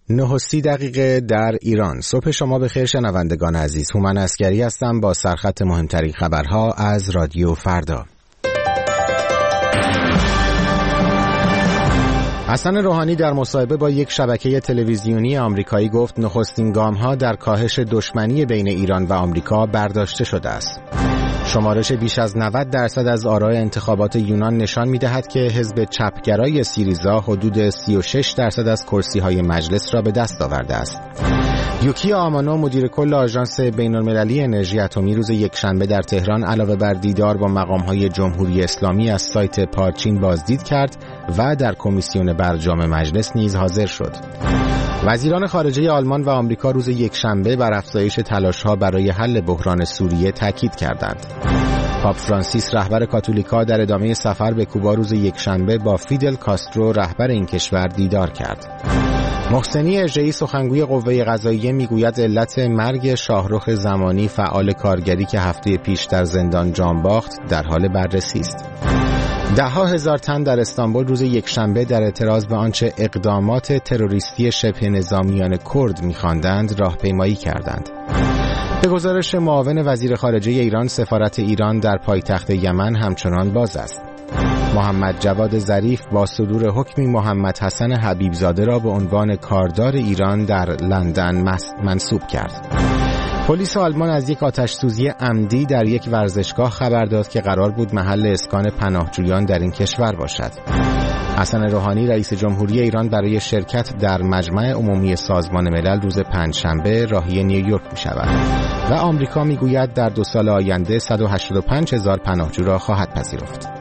9:30 در ایران. صبح شما بخیر شنوندگان عزیز. هومن عسگری هستم با سرخط مهمترین خبرها از رادیو فردا. حسن روحانی در مصاحبه با یک شبکه تلویزیونی آمریکایی گفت نخستین گام‌ها در کاهش دشمنی بین ایران و آمریکا برداشته شده است. شمارش بیش از 90% از آرای انتخابات یونان نشان می‌دهد که حزب چپگرای سیریزا حدود 36% از کرسی‌های مجلس را به دست آورده است. یوکی آمانو مدیر کل آژانس بین‌المللی انرژی اتمی روز یکشنبه در تهران علاوه بر دیدار با مقام‌های جمهوری اسلامی از سایت پارچین بازدید کرد و در کمیسیون برجام مجلس نیز حاضر شد. وزیران خارجه آلمان و آمریکا روز یکشنبه بر افزایش تلاش‌ها برای حل بحران سوریه تاکید کردند. پاپ فرانسیس رهبر کاتولیکا در ادامه سفر به کوبا روز یکشنبه با فیدل کاسترو رهبر این کشور دیدار کرد. محسنی اژه‌ای سخنگوی قوه قضاییه میگوید علت مرگ شاهرخ زمانی فعال کارگری که هفته پیش در زندان جان باخت در حال بررسی است. 10,000 تن در استانبول روز یکشنبه در اعتراض به آنچه اقدامات تروریستی شبه نظامیان کرد می‌خواندند راهپیمایی کردند. به گزارش معاون وزیر خارجه ایران، سفارت ایران در پایتخت یمن همچنان باز است. محمد جواد ظریف با صدور حکمی محمد حسن حبیبزاده را به عنوان کاردار ایران در لندن منصوب کرد. پلیس آلمان از یک آتش‌سوزی عمدی در یک ورزشگاه خبر داد که قرار بود محل اسکان پناهجویان در این کشور باشد. حسن روحانی رئیس جمهوری ایران برای شرکت در مجمع عمومی سازمان ملل روز پنجشنبه راهی نیویورک می‌شود و آمریکا می‌گوید در 2 سال آینده 185,000 پناهجو را خواهد پذیرفت.